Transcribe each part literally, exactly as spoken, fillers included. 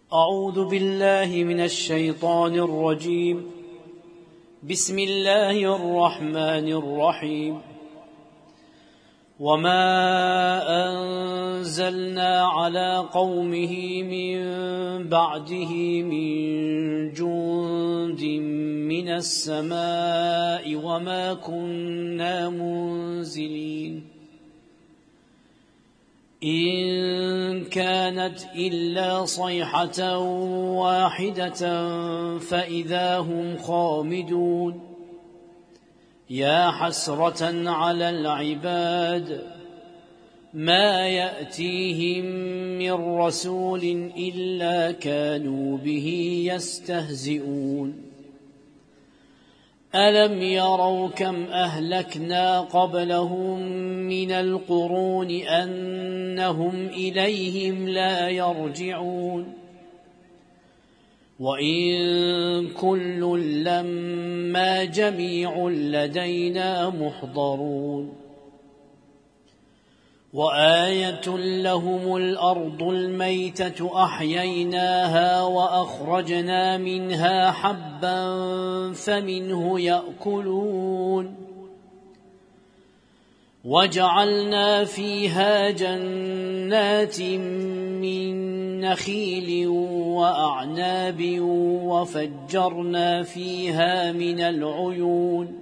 أعوذ بالله من الشيطان الرجيم. بسم الله الرحمن الرحيم. وما أنزلنا على قومه من بعده من جند من السماء وما كنا منزلين إن كانت إلا صيحة واحدة فإذا هم خامدون. يا حسرة على العباد ما يأتيهم من رسول إلا كانوا به يستهزئون. ألم يروا كم أهلكنا قبلهم من القرون أنهم إليهم لا يرجعون. وإن كل لما جميع لدينا محضرون. وآية لهم الأرض الميتة أحييناها وأخرجنا منها حبا فمنه يأكلون. وجعلنا فيها جنات من نخيل وأعناب وفجرنا فيها من العيون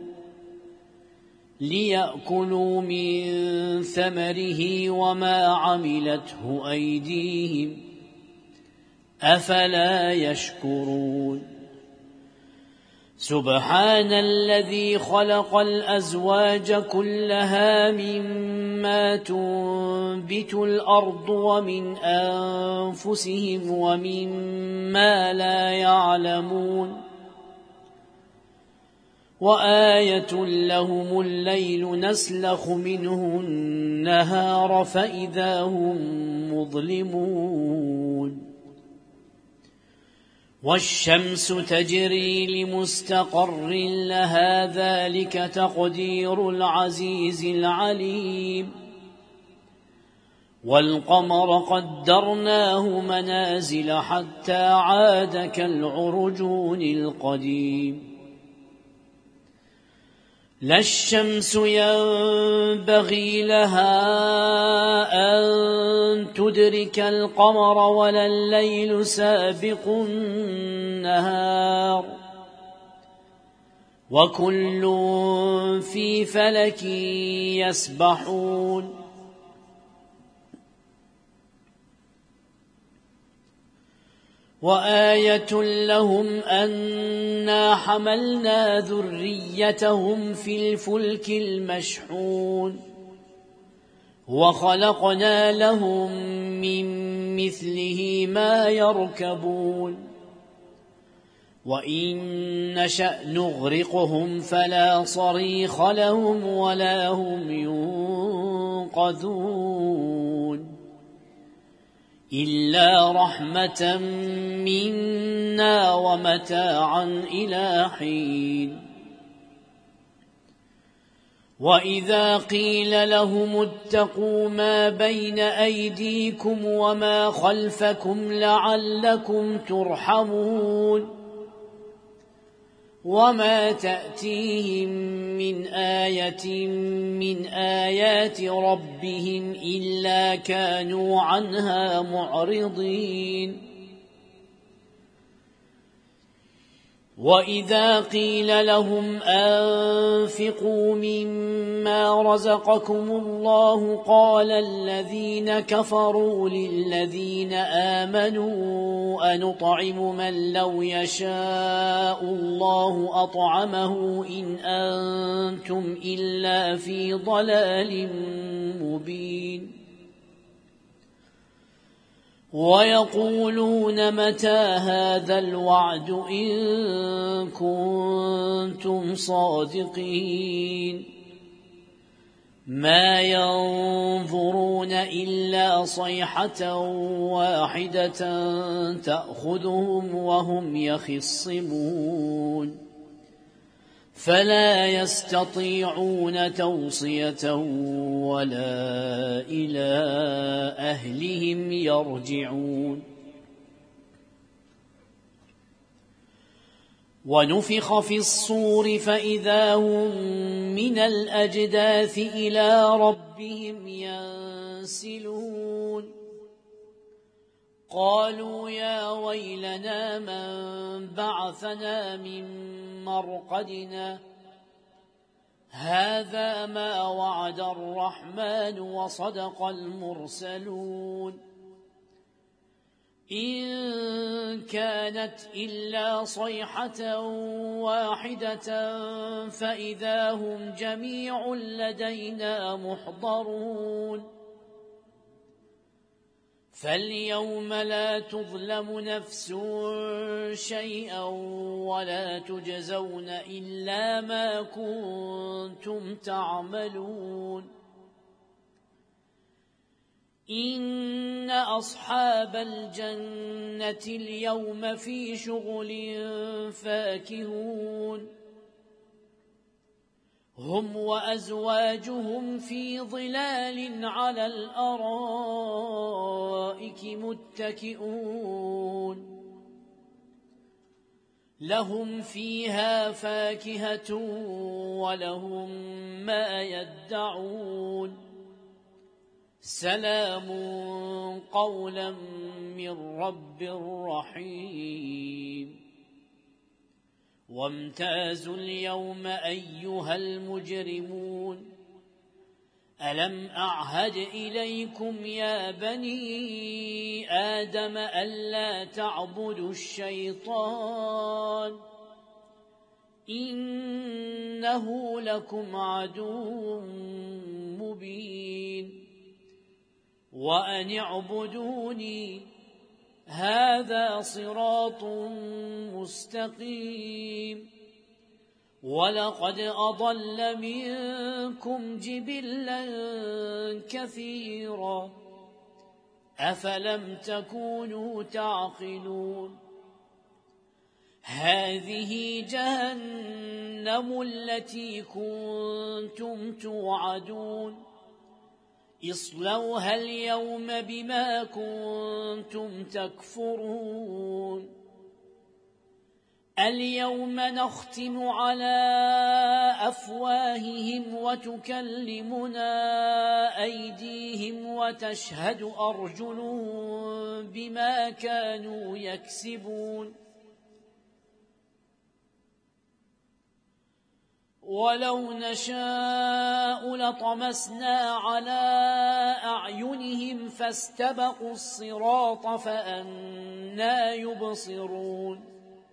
ليأكلوا من ثمره وما عملته أيديهم أفلا يشكرون. سبحان الذي خلق الأزواج كلها مما تنبت الأرض ومن أنفسهم ومما لا يعلمون. وآية لهم الليل نسلخ منه النهار فإذا هم مظلمون. والشمس تجري لمستقر لها ذلك تقدير العزيز العليم. والقمر قدرناه منازل حتى عاد كالعرجون القديم. لا الشمس ينبغي لها أن تدرك القمر ولا الليل سابق النهار وكل في فلك يسبحون. وآية لهم أنا حملنا ذريتهم في الفلك المشحون وخلقنا لهم من مثله ما يركبون. وإن نشأ نغرقهم فلا صريخ لهم ولا هم ينقذون إلا رحمة منا ومتاعا إلى حين. وإذا قيل لهم اتقوا ما بين أيديكم وما خلفكم لعلكم ترحمون وما تأتيهم من آية من آيات ربهم إلا كانوا عنها معرضين. وإذا قيل لهم أنفقوا مما رزقكم الله قال الذين كفروا للذين آمنوا أنطعم من لو يشاء الله أطعمه إن أنتم إلا في ضلال مبين. ويقولون متى هذا الوعد إن كنتم صادقين. ما ينظرون إلا صيحة واحدة تأخذهم وهم يخصمون فلا يستطيعون توصية ولا إلى أهلهم يرجعون. ونفخ في الصور فإذا هم من الأجداث إلى ربهم ينسلون قالوا يا ويلنا من بعثنا من مرقدنا هذا ما وعد الرحمن وصدق المرسلون إن كانت إلا صيحة واحدة فإذا هم جميع لدينا محضرون فاليوم لا تظلم نفس شيئا ولا تجزون إلا ما كنتم تعملون إن أصحاب الجنة اليوم في شغل فاكهون هم وأزواجهم في ظلال على الأرائك متكئون لهم فيها فاكهة ولهم ما يدعون سلام قولا من رب رحيم وامتازوا اليوم أيها المجرمون ألم أعهد إليكم يا بني آدم ألا تعبدوا الشيطان إنه لكم عدو مبين وأن اعبدوني هذا صراط مستقيم ولقد أضل منكم جبلا كثيرا أفلم تكونوا تعقلون هذه جهنم التي كنتم توعدون اصلوها اليوم بما كنتم تكفرون اليوم نختم على أفواههم وتكلمنا أيديهم وتشهد أرجلهم بما كانوا يكسبون ولو نشاء لطمسنا على أعينهم فاستبقوا الصراط فأنى يبصرون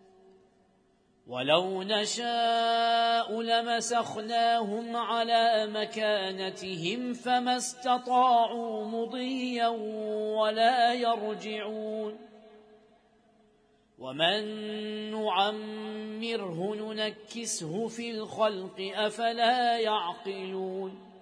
ولو نشاء لمسخناهم على مكانتهم فما استطاعوا مضيا ولا يرجعون ومن نعمره ننكسه في الخلق أفلا يعقلون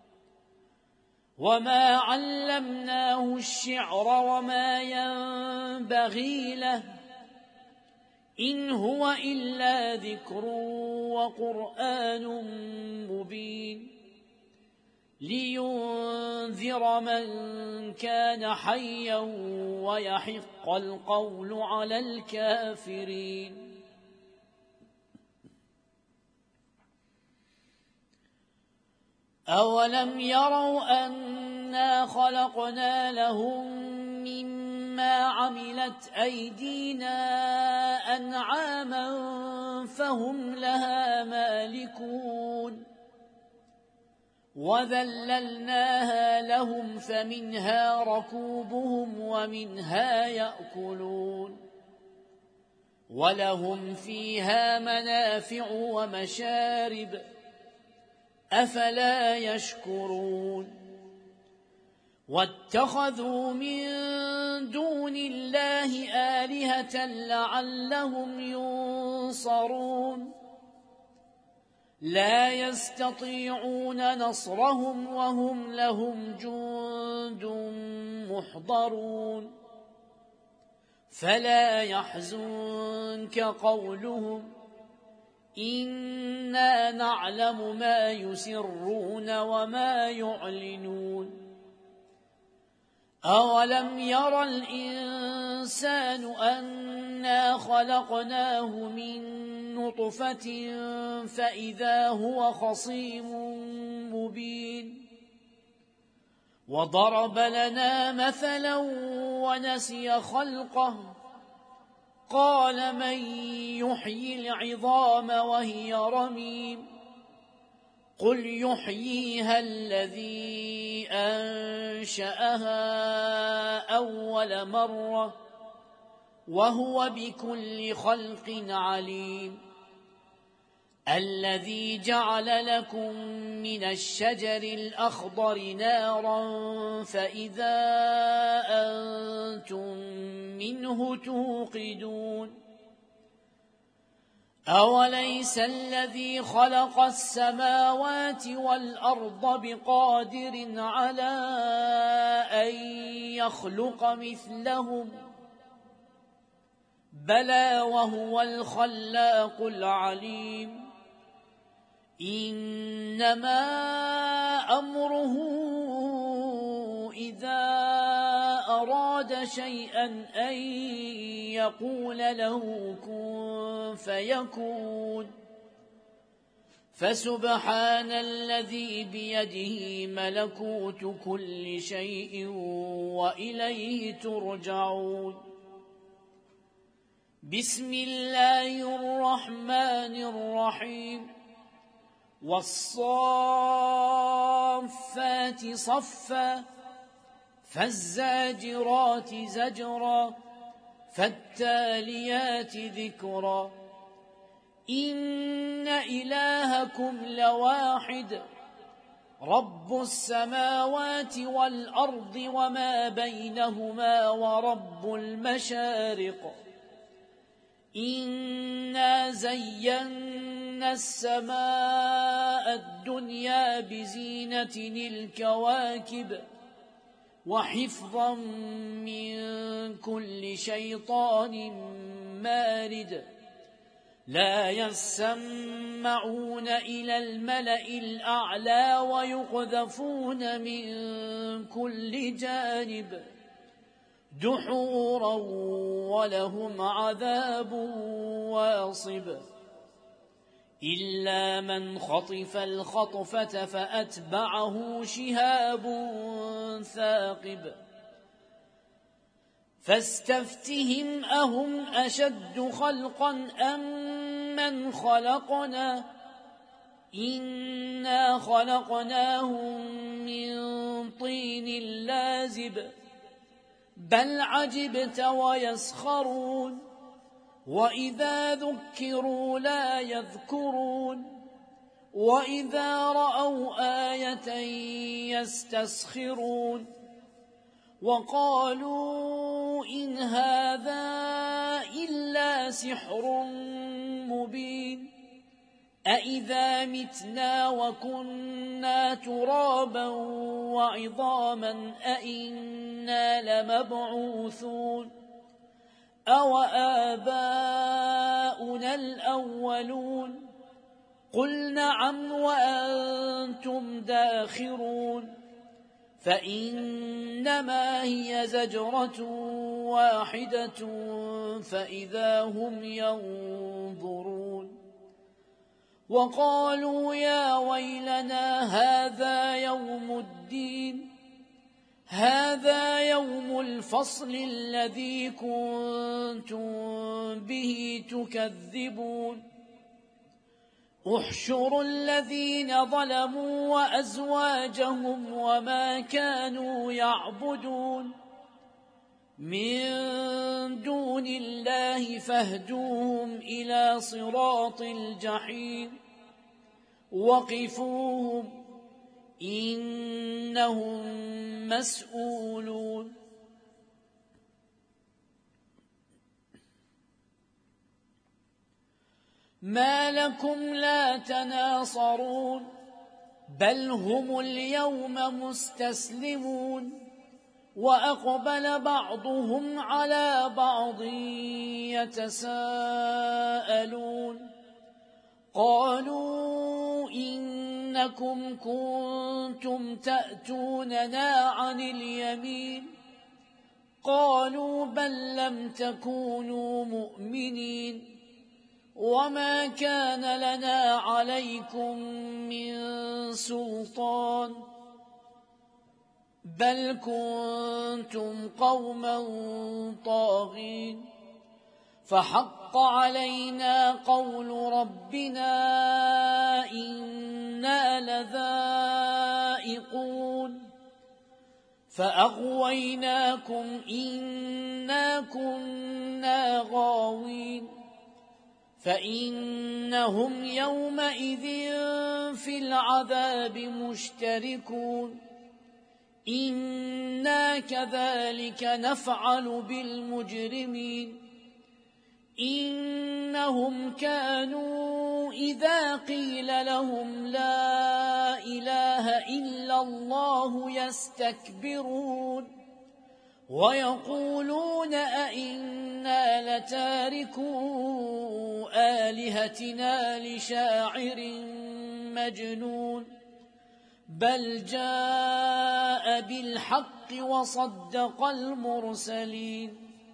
وما علمناه الشعر وما ينبغي له إن هو إلا ذكر وقرآن مبين لينذر من كان حيا ويحق القول على الكافرين أولم يروا أنا خلقنا لهم مما عملت أيدينا أنعاما فهم لها مالكون وذللناها لهم فمنها ركوبهم ومنها يأكلون ولهم فيها منافع ومشارب أفلا يشكرون واتخذوا من دون الله آلهة لعلهم ينصرون لا يستطيعون نصرهم وهم لهم جند محضرون فلا يحزنك قولهم إنا نعلم ما يسرون وما يعلنون أولم ير الإنسان أنا خلقناه من نطفة فإذا هو خصيم مبين وضرب لنا مثلا ونسي خلقه قال من يحيي العظام وهي رميم قل يحييها الذي أنشأها أول مرة وهو بكل خلق عليم الذي جعل لكم من الشجر الأخضر نارا فإذا أنتم منه توقدون أوليس الذي خلق السماوات والأرض بقادر على أن يخلق مثلهم بلى وهو الخلاق العليم إنما أمره إذا أراد شيئا أن يقول له كن فيكون فسبحان الذي بيده ملكوت كل شيء وإليه ترجعون بسم الله الرحمن الرحيم والصافات صفا فالزاجرات زجرا فالتاليات ذكرا إن إلهكم لواحد رب السماوات والأرض وما بينهما ورب المشارق إنا زينا السماء الدنيا بزينة الكواكب وحفظا من كل شيطان مارد لا يسمعون إلى الملأ الأعلى ويقذفون من كل جانب دحورا ولهم عذاب واصب إلا من خطف الخطفة فأتبعه شهاب ثاقب فاستفتهم أهم أشد خلقا أم من خلقنا إنا خلقناهم من طين لازب بل عجبت ويسخرون وإذا ذكروا لا يذكرون وإذا رأوا آية يستسخرون وقالوا إن هذا إلا سحر مبين أإذا متنا وكنا ترابا وعظاما أإنا لمبعوثون أو آباؤنا الأولون قل نعم وأنتم داخرون فإنما هي زجرة واحدة فإذا هم ينظرون وقالوا يا ويلنا هذا يوم الدين هذا يوم الفصل الذي كنتم به تكذبون احشروا الذين ظلموا وأزواجهم وما كانوا يعبدون من دون الله فاهدوهم إلى صراط الجحيم وقفوهم إنهم مسؤولون ما لكم لا تناصرون بل هم اليوم مستسلمون وأقبل بعضهم على بعض يتساءلون قالوا إنكم كنتم تأتوننا عن اليمين قالوا بل لم تكونوا مؤمنين وما كان لنا عليكم من سلطان بل كنتم قوما طاغين فحق علينا قول ربنا إنا لذائقون فأغويناكم إنا كنا غاوين فإنهم يومئذ في العذاب مشتركون إنا كذلك نفعل بالمجرمين إنهم كانوا إذا قيل لهم لا إله إلا الله يستكبرون ويقولون أئنا لتاركو آلهتنا لشاعر مجنون بل جاء بالحق وصدق المرسلين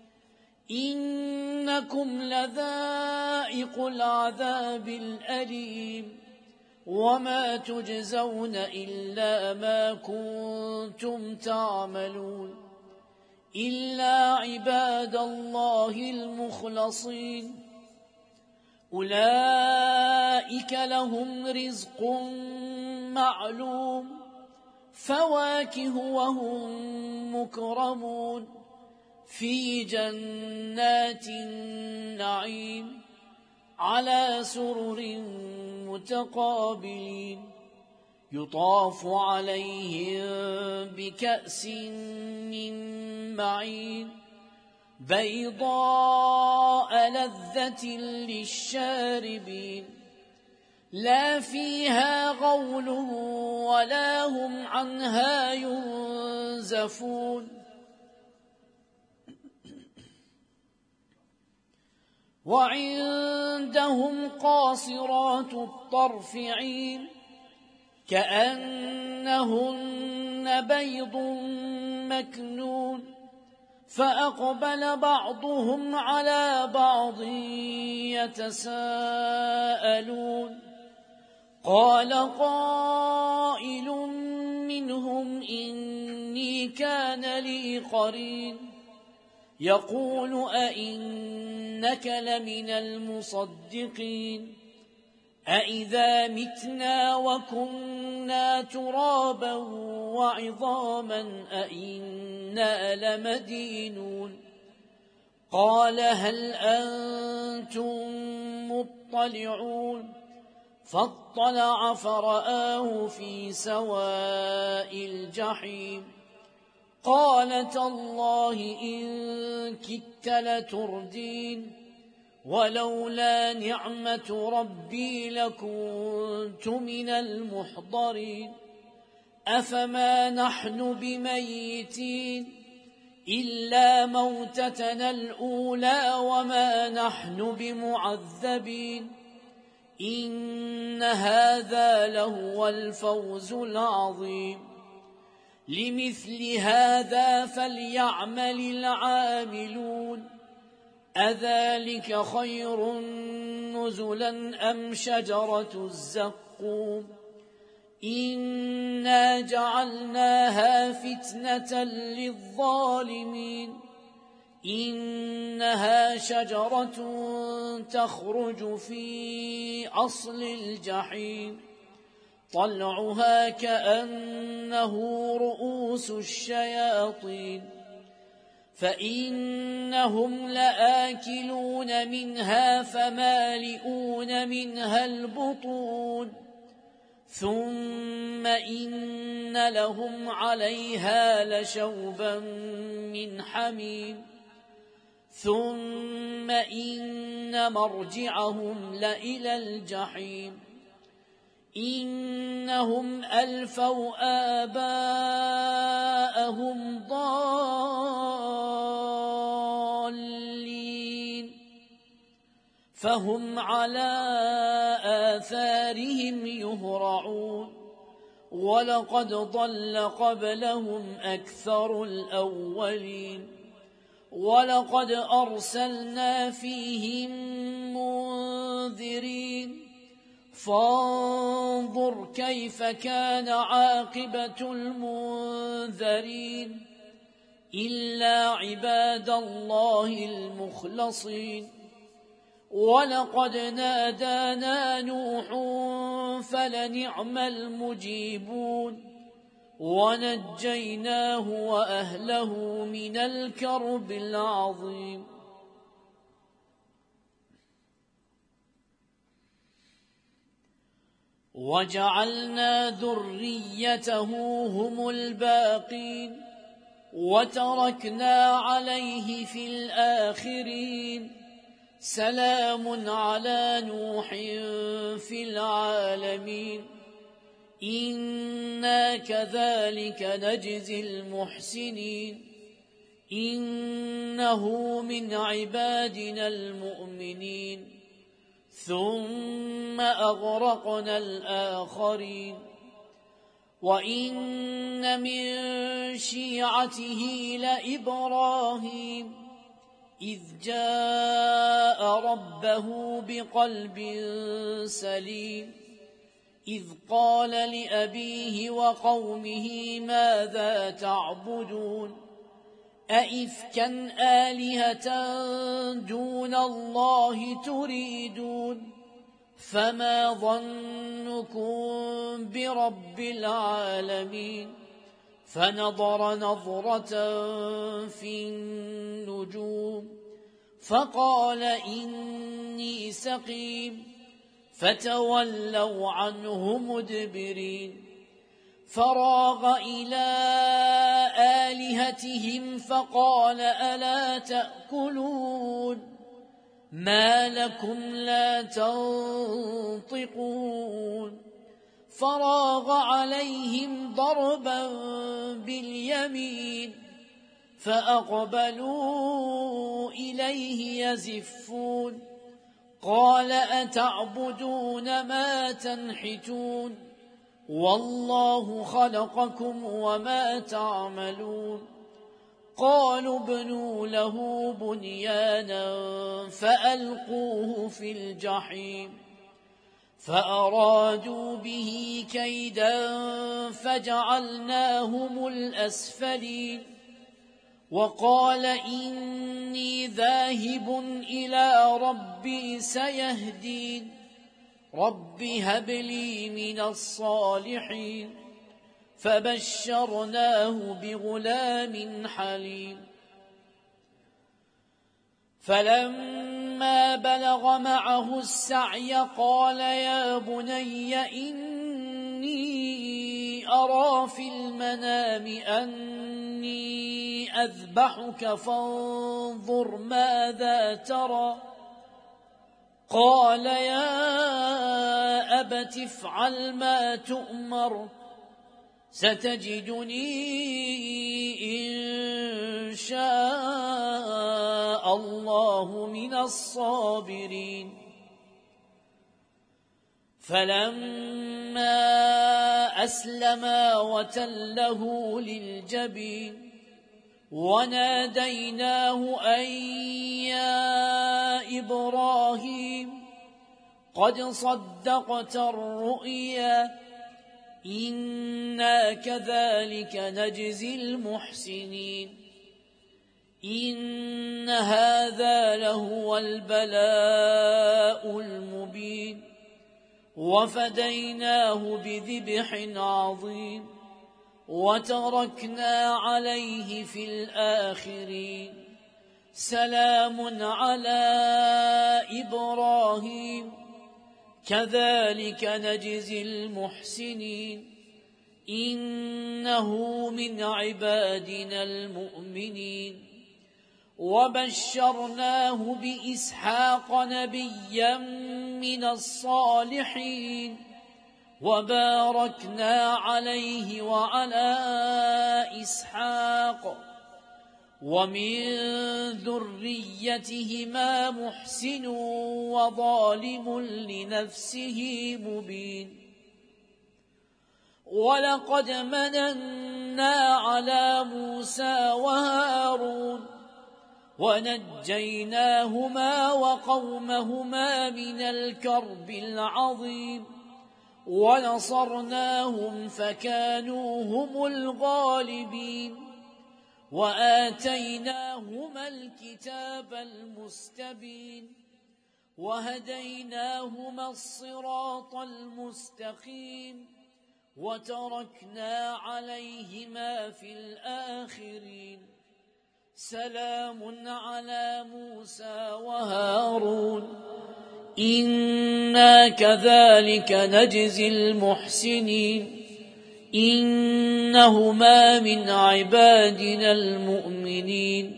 إنكم لذائق العذاب الأليم وما تجزون إلا ما كنتم تعملون إلا عباد الله المخلصين أولئك لهم رزق معلوم فواكه وهم مكرمون في جنات النعيم على سرر متقابلين يطاف عليهم بكأس من معين بيضاء لذة للشاربين لا فيها غول ولا هم عنها ينزفون وعندهم قاصرات الطرف عين كأنهن بيض مكنون فأقبل بعضهم على بعض يتساءلون قال قائل منهم إني كان لي قرين يقول أئنك لمن المصدقين أئذا متنا وكنا ترابا وعظاما أئنا لمدينون قال هل أنتم مطلعون فاطلع فرآه في سواء الجحيم قال تالله إن كدت لتردين ولولا نعمة ربي لكنت من المحضرين أفما نحن بميتين إلا موتتنا الأولى وما نحن بمعذبين إن هذا لهو الفوز العظيم لمثل هذا فليعمل العاملون أذلك خير نزلا أم شجرة الزقوم إنا جعلناها فتنة للظالمين إنها شجرة تخرج في أصل الجحيم طلعها كأنه رؤوس الشياطين فإنهم لآكلون منها فمالئون منها البطون ثم إن لهم عليها لشوبا من حميم ثم إن مرجعهم لإلى الجحيم إنهم ألفوا آباءهم ضالين فهم على آثارهم يهرعون ولقد ضل قبلهم أكثر الأولين ولقد أرسلنا فيهم منذرين فانظر كيف كان عاقبة المنذرين إلا عباد الله المخلصين ولقد نادانا نوح فلنعم المجيبون ونجيناه وأهله من الكرب العظيم وجعلنا ذريته هم الباقين وتركنا عليه في الآخرين سلام على نوح في العالمين إنا كذلك نجزي المحسنين إنه من عبادنا المؤمنين ثم أغرقنا الآخرين وإن من شيعته لإبراهيم إذ جاء ربه بقلب سليم إذ قال لأبيه وقومه ماذا تعبدون أئفكا آلهة دون الله تريدون فما ظنكم برب العالمين فنظر نظرة في النجوم فقال إني سقيم فتولوا عنه مدبرين فراغ إلى آلهتهم فقال ألا تأكلون ما لكم لا تنطقون فراغ عليهم ضربا باليمين فأقبلوا إليه يزفون قال أتعبدون ما تنحتون والله خلقكم وما تعملون قالوا ابنوا له بنيانا فألقوه في الجحيم فأرادوا به كيدا فجعلناهم الأسفلين وقال إني ذاهب إلى ربي سيهدين رب هب لي من الصالحين فبشرناه بغلام حليم فلما بلغ معه السعي قال يا بني إني أرى في المنام أني أذبحك فانظر ماذا ترى قال يا أبت افعل ما تؤمر ستجدني إن شاء الله من الصابرين فلما أسلما وتله للجبين وناديناه أن يا إبراهيم قد صدقت الرؤيا إنا كذلك نجزي المحسنين إن هذا لهو البلاء المبين وفديناه بذبح عظيم وتركنا عليه في الآخرين سلام على إبراهيم كذلك نجزي المحسنين إنه من عبادنا المؤمنين وبشرناه بإسحاق نبيا من الصالحين وباركنا عليه وعلى إسحاق ومن ذريتهما محسن وظالم لنفسه مبين ولقد مننا على موسى وهارون ونجيناهما وقومهما من الكرب العظيم ونصرناهم فكانوا هم الغالبين وآتيناهما الكتاب المستبين وهديناهما الصراط المستقيم وتركنا عليهما في الآخرين سلام على موسى وهارون إنا كذلك نجزي المحسنين إنهما من عبادنا المؤمنين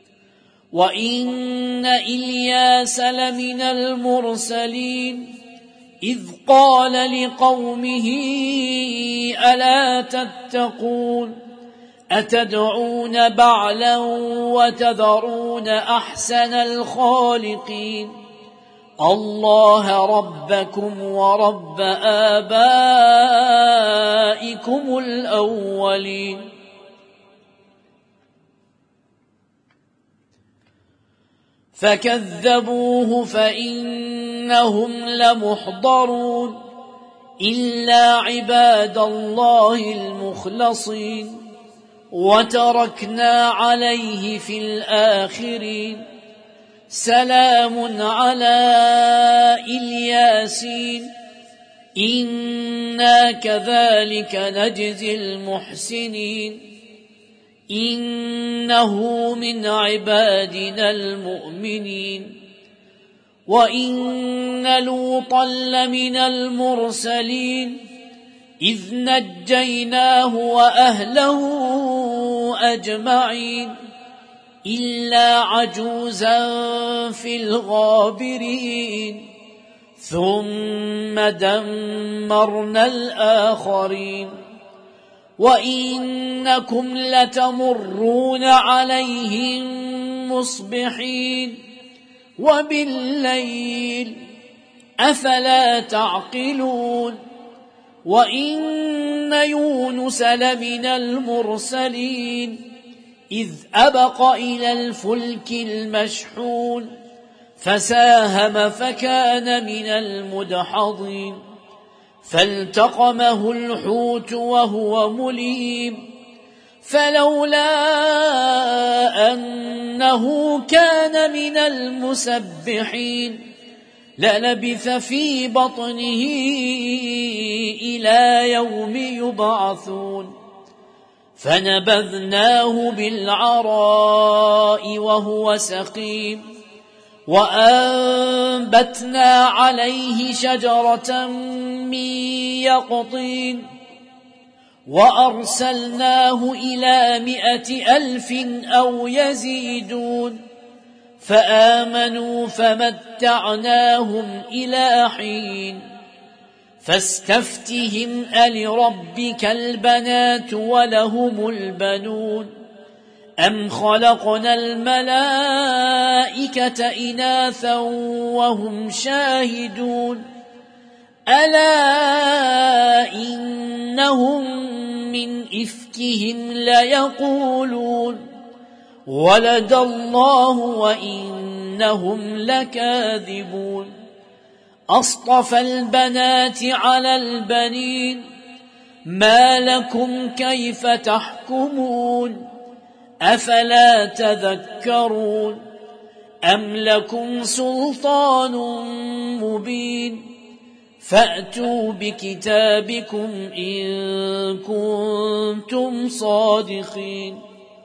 وإن إلياس لمن المرسلين إذ قال لقومه ألا تتقون أتدعون بعلا وتذرون أحسن الخالقين الله ربكم ورب آبائكم الأولين فكذبوه فإنهم لمحضرون إلا عباد الله المخلصين وتركنا عليه في الآخرين سلام على الياسين إنا كذلك نجزي المحسنين إنه من عبادنا المؤمنين وإن لوطا لمن المرسلين إذ نجيناه وأهله أجمعين إلا عجوزا في الغابرين ثم دمرنا الآخرين وإنكم لتمرون عليهم مصبحين وبالليل أفلا تعقلون وإن يونس لمن المرسلين إذ أبق إلى الفلك المشحون فساهم فكان من المدحضين فالتقمه الحوت وهو مليم فلولا أنه كان من المسبحين للبث في بطنه إلى يوم يبعثون فنبذناه بالعراء وهو سقيم وأنبتنا عليه شجرة من يقطين وأرسلناه إلى مئة ألف أو يزيدون فآمنوا فمتعناهم إلى حين فاستفتهم ألربك البنات ولهم البنون أم خلقنا الملائكة إناثا وهم شاهدون ألا إنهم من إفكهم ليقولون ولد الله وإنهم لكاذبون أصطفى البنات على البنين ما لكم كيف تحكمون أفلا تذكرون أم لكم سلطان مبين فأتوا بكتابكم إن كنتم صادقين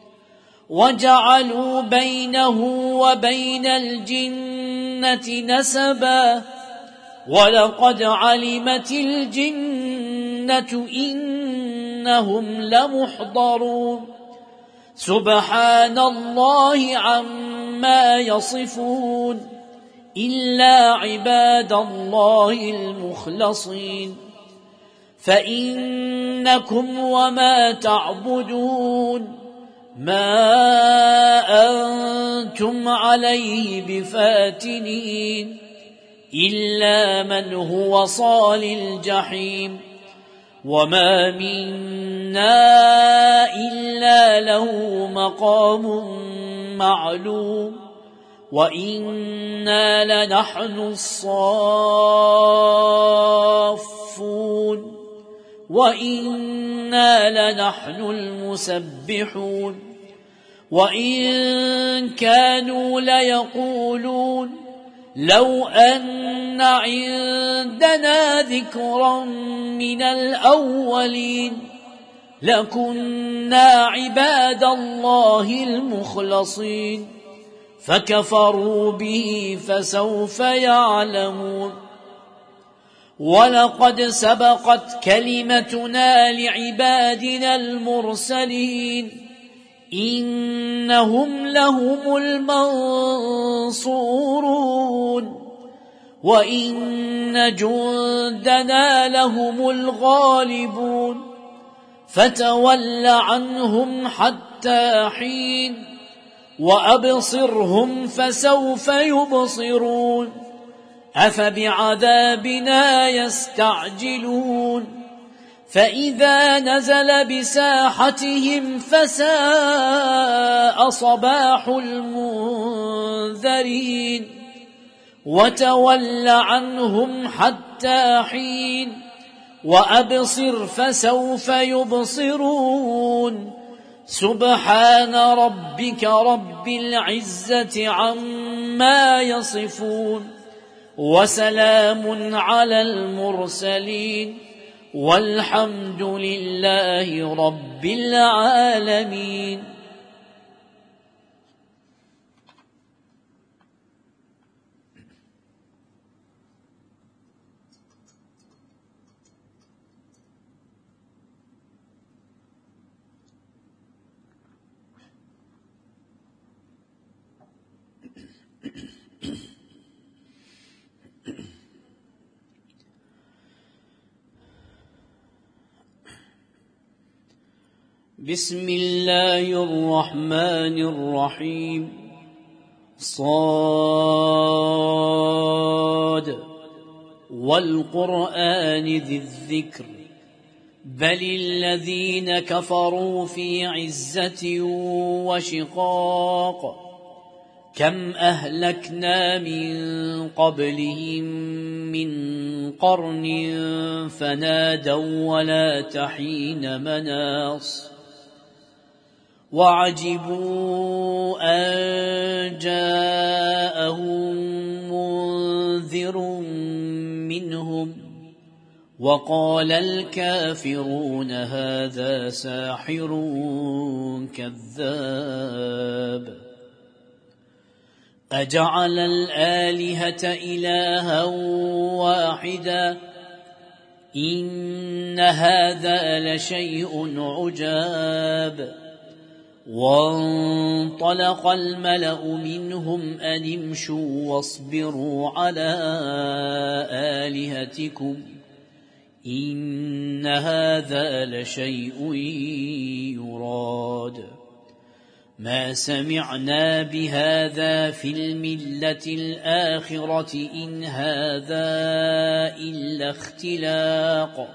وجعلوا بينه وبين الجنة نسبا ولقد علمت الجنة إنهم لمحضرون سبحان الله عما يصفون إلا عباد الله المخلصين فإنكم وما تعبدون ما أنتم عليه بفاتنين إلا من هو صال الجحيم وما منا إلا له مقام معلوم وإنا لنحن الصافون وإنا لنحن المسبحون وإن كانوا ليقولون لو أن عندنا ذكرا من الأولين لكنا عباد الله المخلصين فكفروا به فسوف يعلمون ولقد سبقت كلمتنا لعبادنا المرسلين إنهم لهم المنصورون وإن جندنا لهم الغالبون فتول عنهم حتى حين وأبصرهم فسوف يبصرون أفبعذابنا يستعجلون فإذا نزل بساحتهم فساء صباح المنذرين وتول عنهم حتى حين وأبصر فسوف يبصرون سبحان ربك رب العزة عما يصفون وسلام على المرسلين والحمد لله رب العالمين. بسم الله الرحمن الرحيم صاد والقرآن ذي الذكر بل الذين كفروا في عزة وشقاق كم أهلكنا من قبلهم من قرن فنادوا ولا تحين مناص وعجبوا أن جاءهم منذر منهم وقال الكافرون هذا ساحر كذاب أجعل الآلهة إلها واحدا إن هذا لشيء عجاب وانطلق الملأ منهم أن امشوا واصبروا على آلهتكم إن هذا لشيء يراد ما سمعنا بهذا في الملة الآخرة إن هذا إلا اختلاق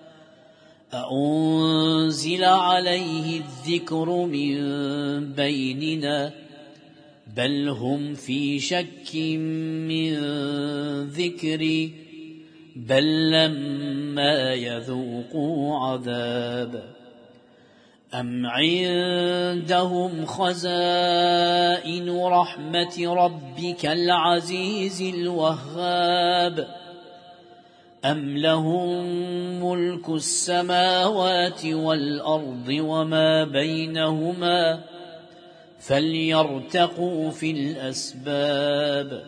أأنزل عليه الذكر من بيننا بل هم في شك من ذكري بل لما يذوقوا عذاب أم عندهم خزائن رحمة ربك العزيز الوهاب أم لهم ملك السماوات والأرض وما بينهما فليرتقوا في الأسباب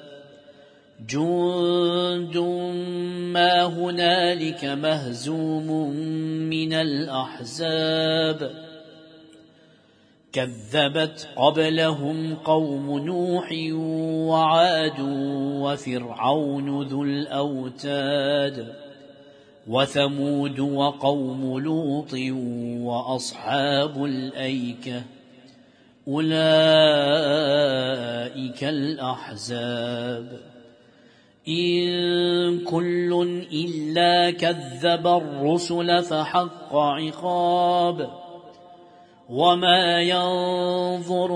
جند ما هنالك مهزوم من الأحزاب كذبت قبلهم قوم نوح وعاد وفرعون ذو الأوتاد وثمود وقوم لوط وأصحاب الأيكة أولئك الأحزاب إن كل إلا كذب الرسل فحق عقاب وما ينظر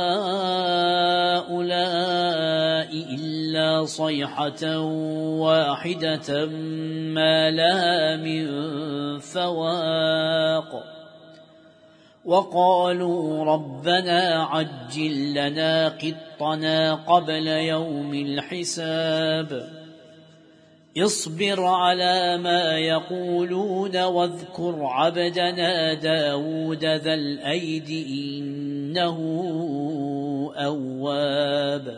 هؤلاء إلا صيحة واحدة ما لها من فواق وقالوا ربنا عجل لنا قطنا قبل يوم الحساب اصبر على ما يقولون واذكر عبدنا داود ذا الأيد إنه أواب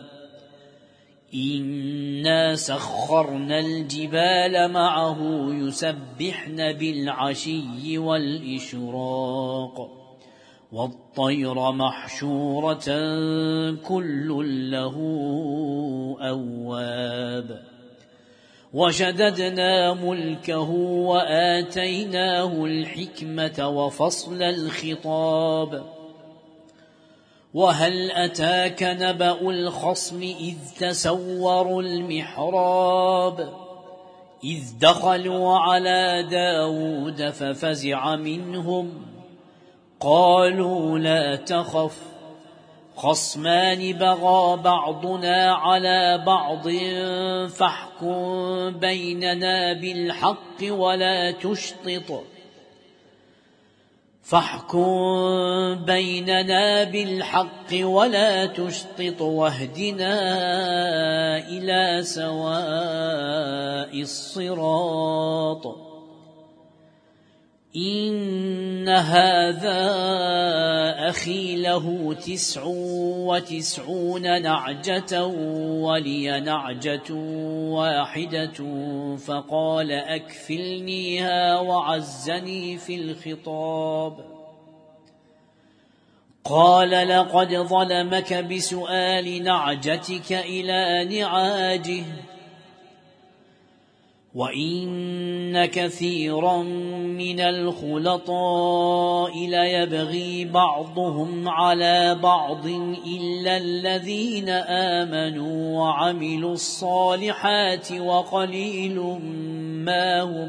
إنا سخرنا الجبال معه يسبحن بالعشي والإشراق والطير محشورة كل له أواب وشددنا ملكه وآتيناه الحكمة وفصل الخطاب وهل أتاك نبأ الخصم إذ تسوروا المحراب إذ دخلوا على داود ففزع منهم قالوا لا تخف خصمان بغى بعضنا على بعض فاحكم بيننا بالحق ولا تشطط فاحكم بيننا بالحق ولا تشطط واهدنا إلى سواء الصراط إن هذا أخي له تسع وتسعون نعجة ولي نعجة واحدة فقال أكفلنيها وعزني في الخطاب قال لقد ظلمك بسؤال نعجتك إلى نعاجه وإن كثيرا من الخلطاء ليبغي بعضهم على بعض إلا الذين آمنوا وعملوا الصالحات وقليل ما هم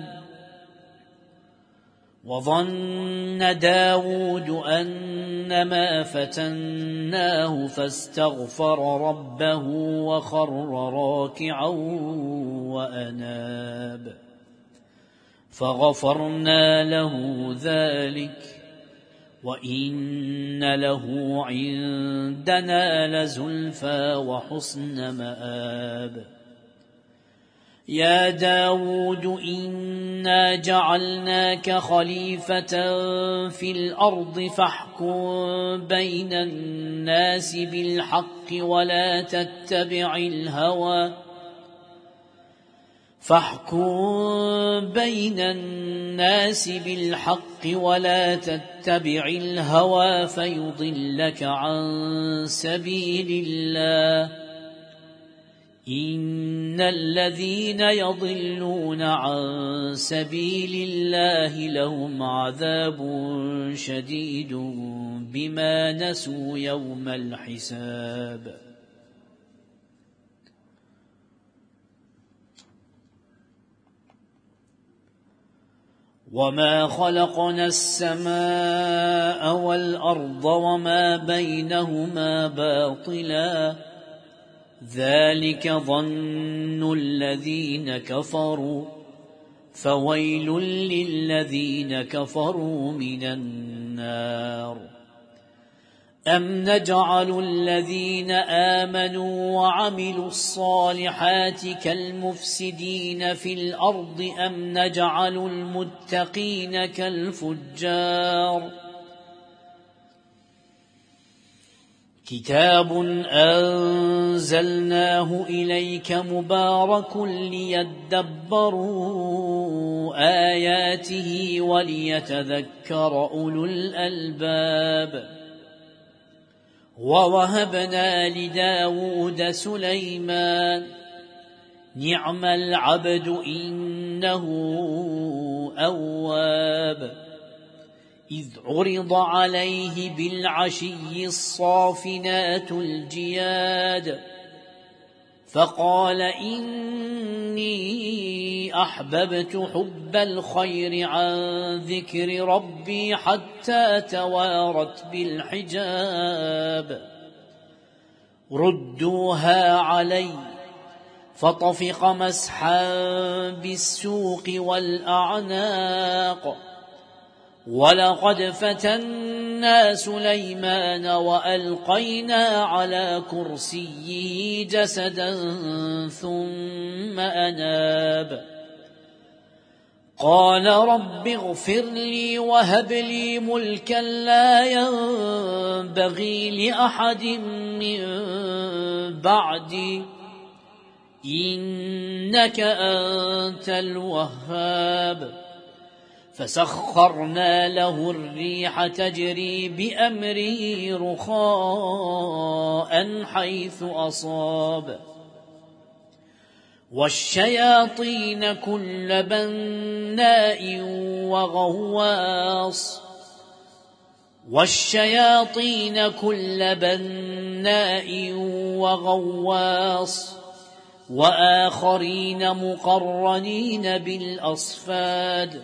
وظن داود أنما فتناه فاستغفر ربه وخر راكعا وأناب فغفرنا له ذلك وإن له عندنا لزلفى وحسن مآب يا داود إنا جعلناك خليفة في الأرض فاحكم بين الناس بالحق ولا تتبع الهوى فاحكم بين الناس بالحق ولا تتبع الهوى فيضلك عن سبيل الله إن الذين يضلون عن سبيل الله لهم عذاب شديد بما نسوا يوم الحساب وما خلقنا السماء والأرض وما بينهما باطلا ذلك ظن الذين كفروا فويل للذين كفروا من النار أم نجعل الذين آمنوا وعملوا الصالحات كالمفسدين في الأرض أم نجعل المتقين كالفجار كتاب أنزلناه إليك مبارك ليدبروا آياته وليتذكر أولو الألباب ووهبنا لداود سليمان نعم العبد إنه أواب إذ عرض عليه بالعشي الصافنات الجياد فقال إني أحببت حب الخير عن ذكر ربي حتى توارت بالحجاب ردوها علي فطفق مسحا بالسوق والأعناق ولقد فتنا سليمان وألقينا على كرسيه جسدا ثم أناب قال رب اغفر لي وهب لي ملكا لا ينبغي لأحد من بعدي إنك أنت الوهاب فسخرنا له الريح تجري بأمره رخاء حيث أصاب والشياطين كل بناء وغواص والشياطين كل بناء وغواص وآخرين مقرنين بالأصفاد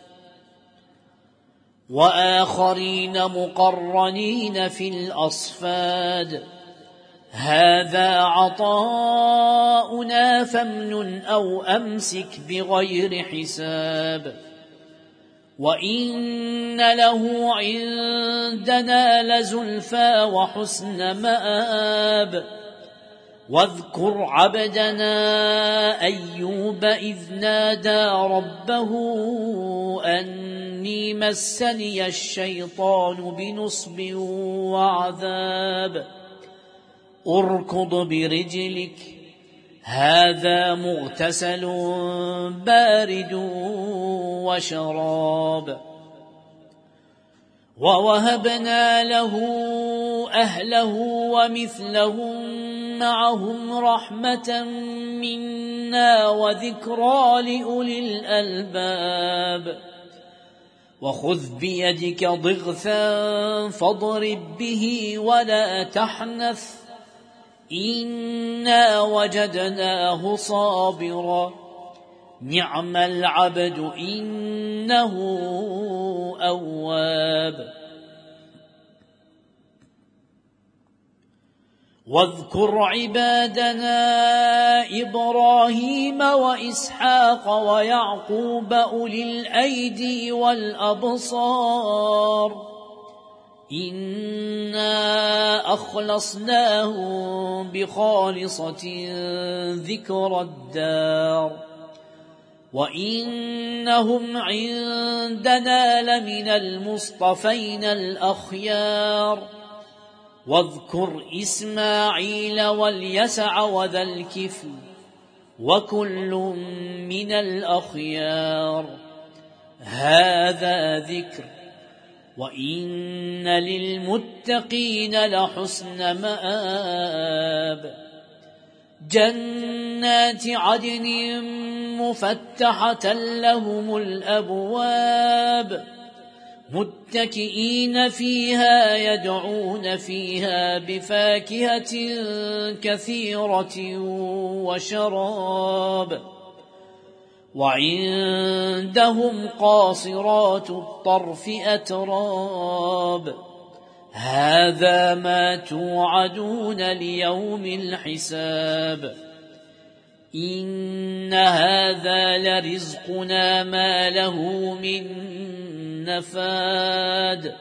وآخرين مقرنين في الأصفاد هذا عطاؤنا فامنن أو أمسك بغير حساب وإن له عندنا لزلفى وحسن مآب واذكر عبدنا أيوب إذ نادى ربه أني مسني الشيطان بنصب وعذاب اركض برجلك هذا مغتسل بارد وشراب ووهبنا له أهله ومثلهم معهم رحمة منا وذكرى لأولي الألباب وخذ بيدك ضغثا فاضرب به ولا تحنث إنا وجدناه صابرا نعم العبد إنه أواب واذكر عبادنا إبراهيم وإسحاق ويعقوب أولي الأيدي والأبصار إنا أخلصناهم بخالصة ذكر الدار وإنهم عندنا لمن المصطفين الأخيار واذكر إسماعيل واليسع وذا الكفل وكل من الأخيار هذا ذكر وإن للمتقين لحسن مآب جنات عدن مفتحة لهم الأبواب متكئين فيها يدعون فيها بفاكهة كثيرة وشراب وعندهم قاصرات الطرف أتراب هذا ما توعدون ليوم الحساب إن هذا لرزقنا ما له من نفاد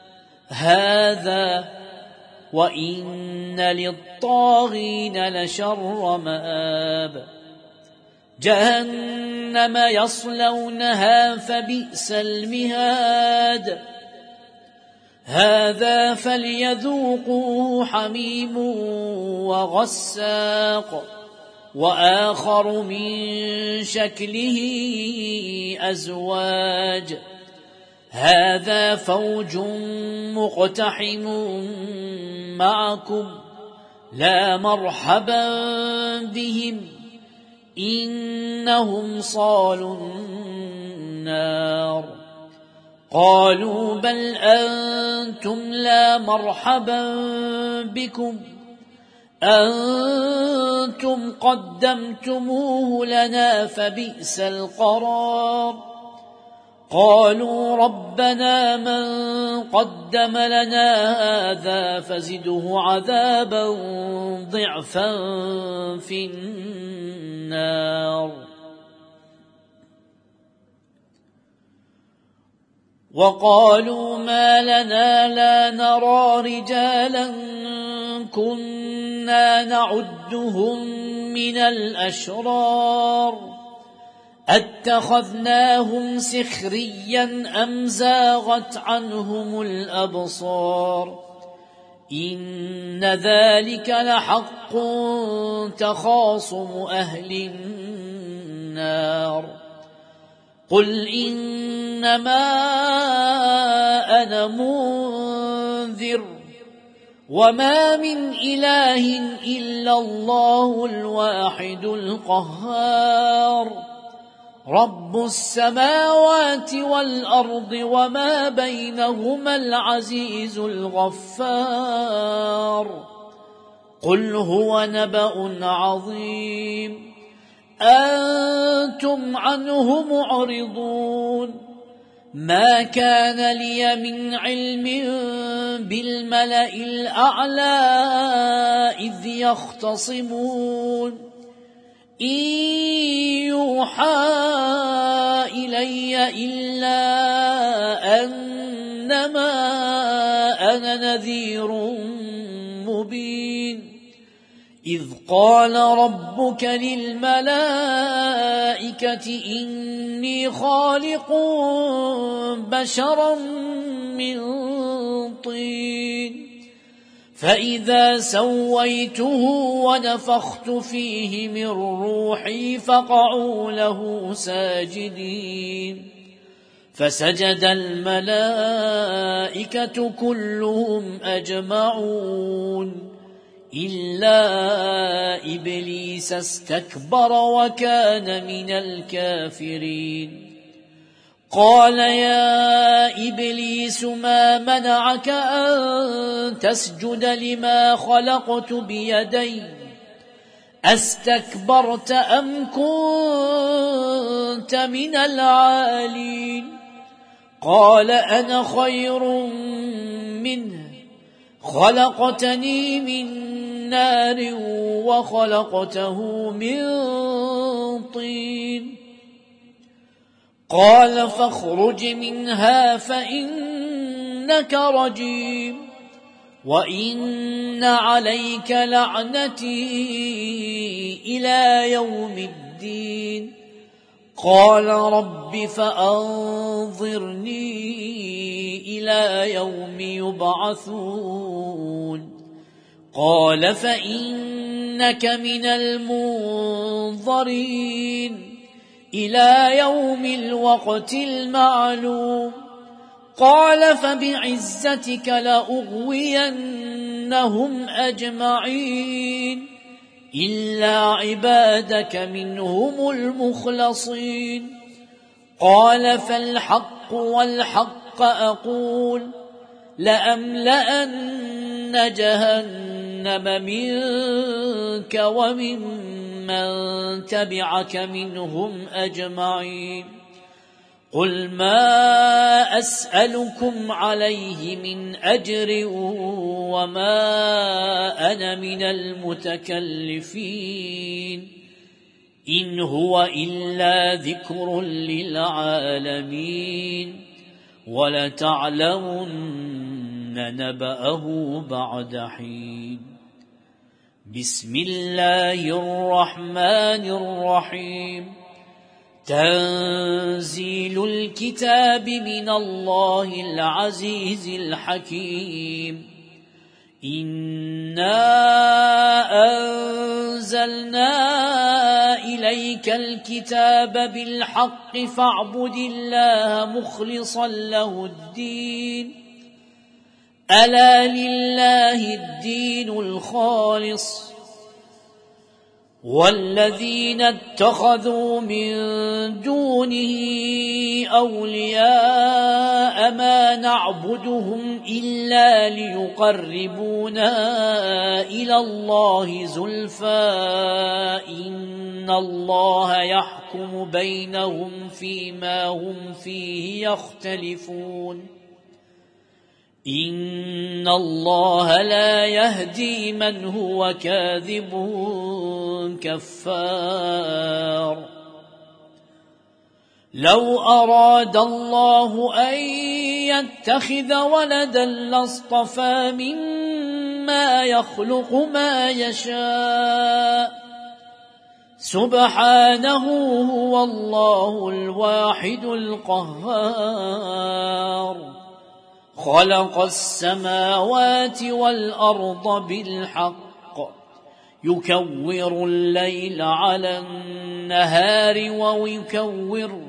هذا وإن للطاغين لشر مآب جهنم يصلونها فبئس المهاد هذا فليذوقوه حميم وغساق وآخر من شكله أزواج هذا فوج مقتحم معكم لا مرحبا بهم إنهم صالوا النار قالوا بل أنتم لا مرحبا بكم أنتم أنتم قدمتموه لنا فبئس القرار. قالوا ربنا من قدم لنا هذا فزده عذابا ضعفا في النار. وقالوا ما لنا لا نرى رجالا كنا نعدهم من الأشرار أتخذناهم سخريا أم زاغت عنهم الأبصار إن ذلك لحق تخاصم أهل النار. قل إنما أنا منذر وما من إله إلا الله الواحد القهار رب السماوات والأرض وما بينهما العزيز الغفار. قل هو نبأ عظيم أنتم عنه معرضون. ما كان لي من علم بالملأ الأعلى إذ يختصمون إن يوحى إلي إلا أنما أنا نذير مبين. إذ قال ربك للملائكة إني خالق بشرا من طين فإذا سويته ونفخت فيه من روحي فقعوا له ساجدين. فسجد الملائكة كلهم أجمعون إلا إبليس استكبر وكان من الكافرين. قال يا إبليس ما منعك أن تسجد لما خلقت بيدي أستكبرت أم كنت من العالين؟ قال أنا خير منه خلقتني من نار وخلقته من طين. قال فاخرج منها فإنك رجيم وإن عليك لعنتي إلى يوم الدين. قال رب فأنظرني إلى يوم يبعثون. قال فإنك من المنظرين إلى يوم الوقت المعلوم. قال فبعزتك لأغوينهم أجمعين إلا عبادك منهم المخلصين. قال فالحق والحق أقول لأملأن جهنم منك ومن من تبعك منهم أجمعين. قل ما أسألكم عليه من أجر وما أنا من المتكلفين إن هو إلا ذكر للعالمين ولتعلمن نبأه بعد حين. بسم الله الرحمن الرحيم. تنزيل الكتاب من الله العزيز الحكيم. إنا أنزلنا إليك الكتاب بالحق فاعبد الله مخلصا له الدين ألا لله الدين الخالص والذين اتخذوا من دونه أولياء ما نعبدهم إلا ليقربونا إلى الله زلفى إن الله يحكم بينهم فيما هم فيه يختلفون إن الله لا يهدي من هو كاذب كفار لو أراد الله أن يتخذ ولدا لاصطفى مما يخلق ما يشاء سبحانه هو الله الواحد القهار خلق السماوات والأرض بالحق يكور الليل على النهار ويكور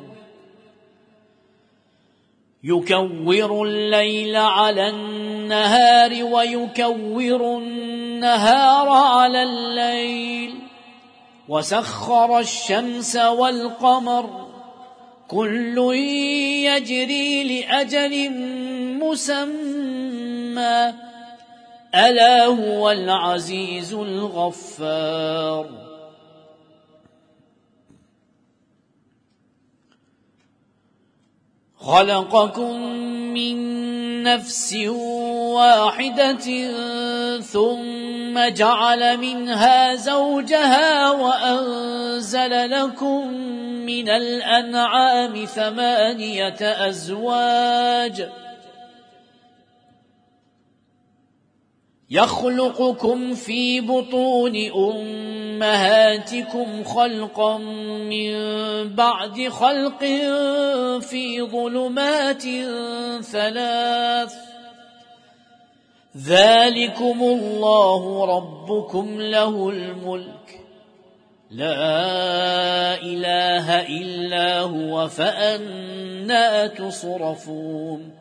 يكور الليل على النهار ويكور النهار على الليل وسخر الشمس والقمر كل يجري لأجل مسمى ألا هو العزيز الغفار خلقكم من نفس واحدة ثم جعل منها زوجها وأنزل لكم من الأنعام ثمانية أزواج يخلقكم في بطون أمهاتكم خلقا من بعد خلق في ظلمات ثلاث ذلكم الله ربكم له الملك لا إله إلا هو فأنى تصرفون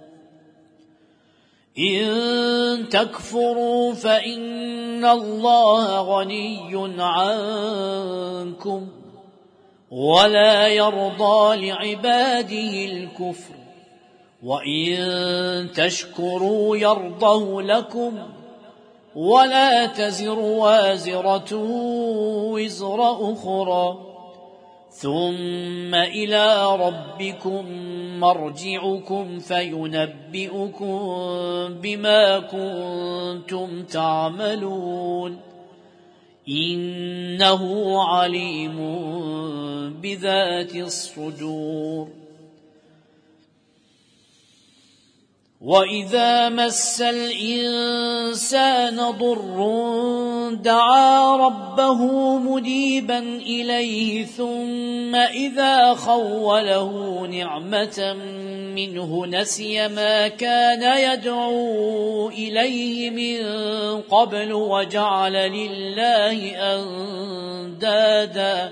إن تكفروا فإن الله غني عنكم ولا يرضى لعباده الكفر وإن تشكروا يرضه لكم ولا تزر وازرة وزر أخرى ثم إلى ربكم مرجعكم فينبئكم بما كنتم تعملون إنه عليم بذات الصدور وإذا مس الإنسان ضر دعا ربه منيبا إليه ثم إذا خوله نعمة منه نسي ما كان يدعو إليه من قبل وجعل لله أندادا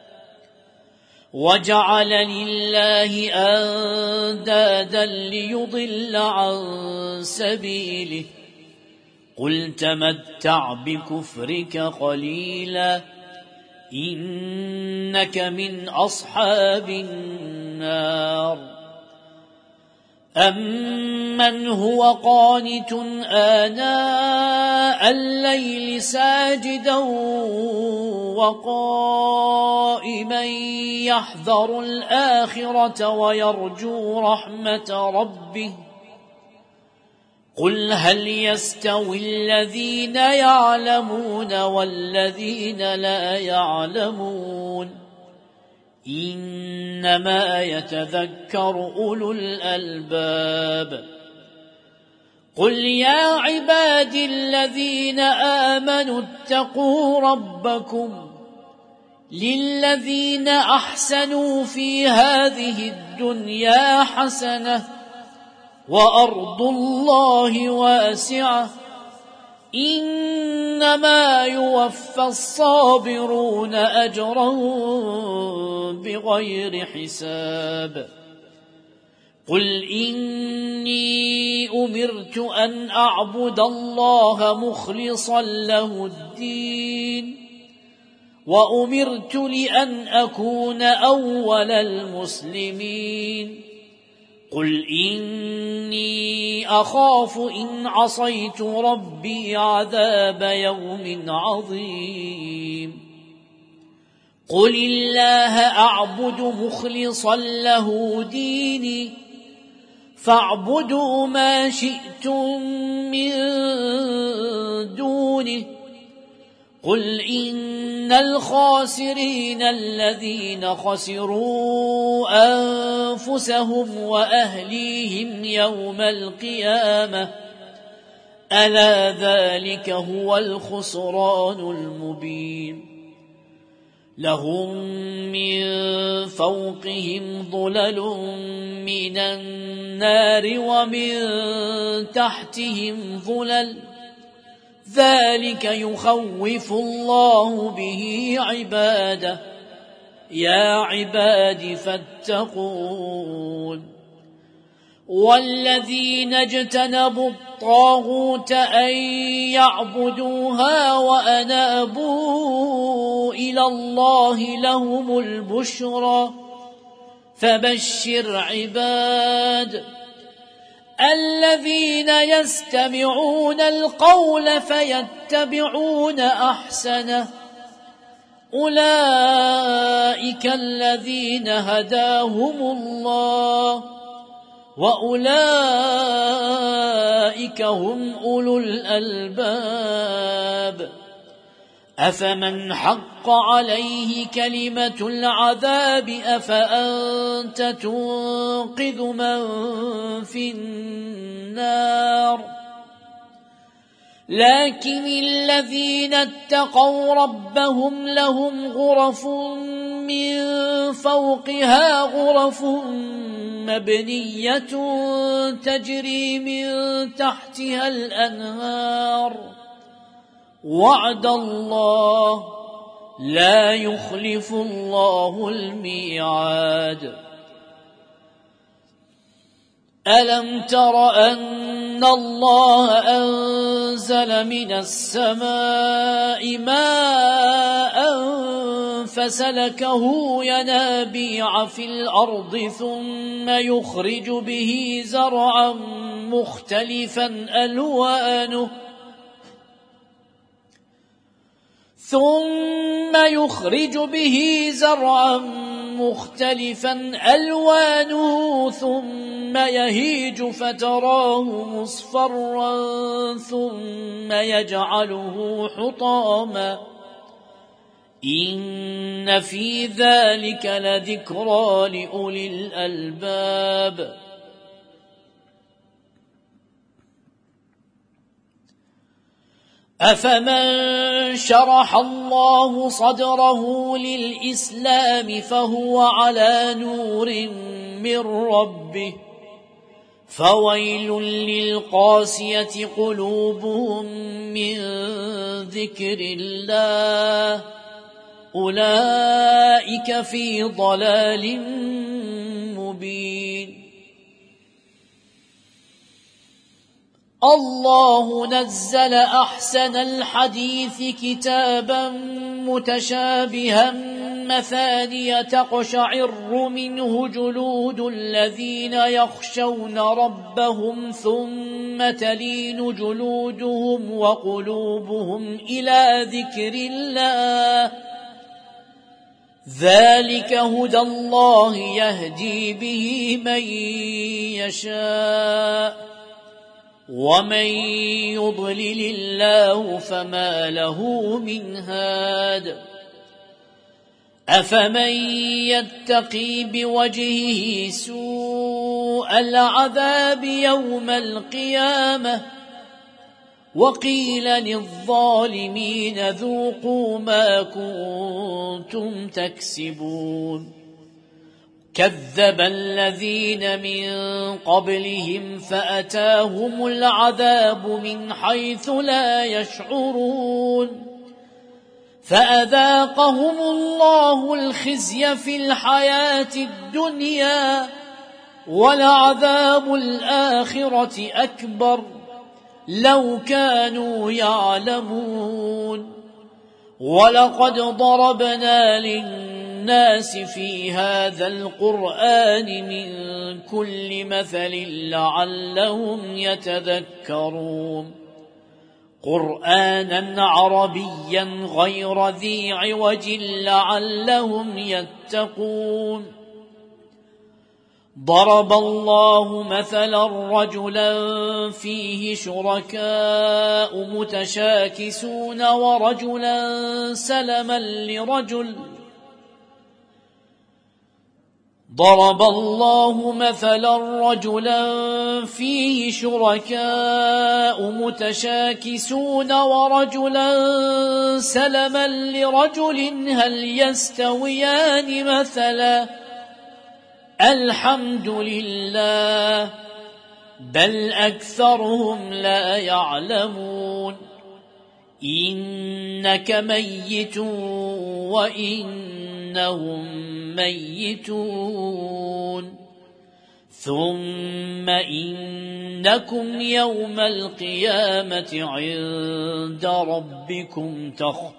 وجعل لله أندادا ليضل عن سبيله قل تمتع بكفرك قليلا إنك من أصحاب النار أمن هو قانت آناء الليل ساجدا وقائما يحذر الآخرة ويرجو رحمة ربه قل هل يستوي الذين يعلمون والذين لا يعلمون إنما يتذكر أولو الألباب قل يا عبادي الذين آمنوا اتقوا ربكم للذين أحسنوا في هذه الدنيا حسنة وأرض الله واسعة إنما يوفى الصابرون أجرهم بغير حساب قل إني أمرت أن أعبد الله مخلصا له الدين وأمرت لأن أكون أول المسلمين قل إني أخاف إن عصيت ربي عذاب يوم عظيم قل الله أعبد مخلصا له ديني فاعبدوا ما شئتم من دونه قل إن الخاسرين الذين خسروا أنفسهم وأهليهم يوم القيامة ألا ذلك هو الخسران المبين لهم من فوقهم ظلل من النار ومن تحتهم ظلل ذلك يخوف الله به عباده يا عباد فاتقون والذين اجتنبوا الطاغوت أن يعبدوها وأنابوا إلى الله لهم البشرى فبشر عباد الذين يستمعون القول فيتبعون أحسنه أولئك الذين هداهم الله وأولئك هم أولو الألباب أفمن حق عليه كلمة العذاب أفأنت تنقذ من في النار لكن الذين اتقوا ربهم لهم غرف من فوقها غرف مبنية تجري من تحتها الأنهار وعد الله لا يخلف الله الميعاد ألم تر أن الله أنزل من السماء ماء فسلكه ينابيع في الأرض ثم يخرج به زرعا مختلفا ألوانه ثم يخرج به زرعا مختلفا ألوانه ثم يهيج فتراه مصفرا ثم يجعله حطاما إن في ذلك لذكرى لأولي الألباب أفمن شرح الله صدره للإسلام فهو على نور من ربه فويل للقاسية قلوبهم من ذكر الله أولئك في ضلال مبين الله نزل أحسن الحديث كتابا متشابها مثانية تقشعر منه جلود الذين يخشون ربهم ثم تلين جلودهم وقلوبهم إلى ذكر الله ذلك هدى الله يهدي به من يشاء ومن يضلل الله فما له من هاد أفمن يتقي بوجهه سوء العذاب يوم القيامة وقيل للظالمين ذوقوا ما كنتم تكسبون كذب الذين من قبلهم فأتاهم العذاب من حيث لا يشعرون فأذاقهم الله الخزي في الحياة الدنيا ولعذاب الآخرة أكبر لو كانوا يعلمون ولقد ضربنا للناس في هذا القرآن من كل مثل لعلهم يتذكرون قرآنا عربيا غير ذي عوج لعلهم يتقون ضرب الله مثلا رجلا فيه شركاء متشاكسون ورجلا سلما لرجل ضرب الله مثلا رجلا فيه شركاء متشاكسون ورجلا سلما لرجل هل يستويان مثلا الحمد لله بل أكثرهم لا يعلمون إنك ميت وإنهم ميتون ثم إنكم يوم القيامة عند ربكم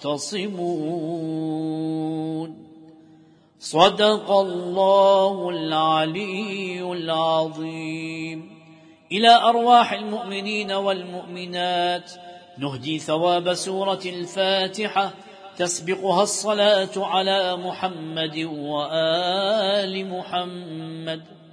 تختصمون صدق الله العلي العظيم. إلى أرواح المؤمنين والمؤمنات نهدي ثواب سورة الفاتحة تسبقها الصلاة على محمد وآل محمد.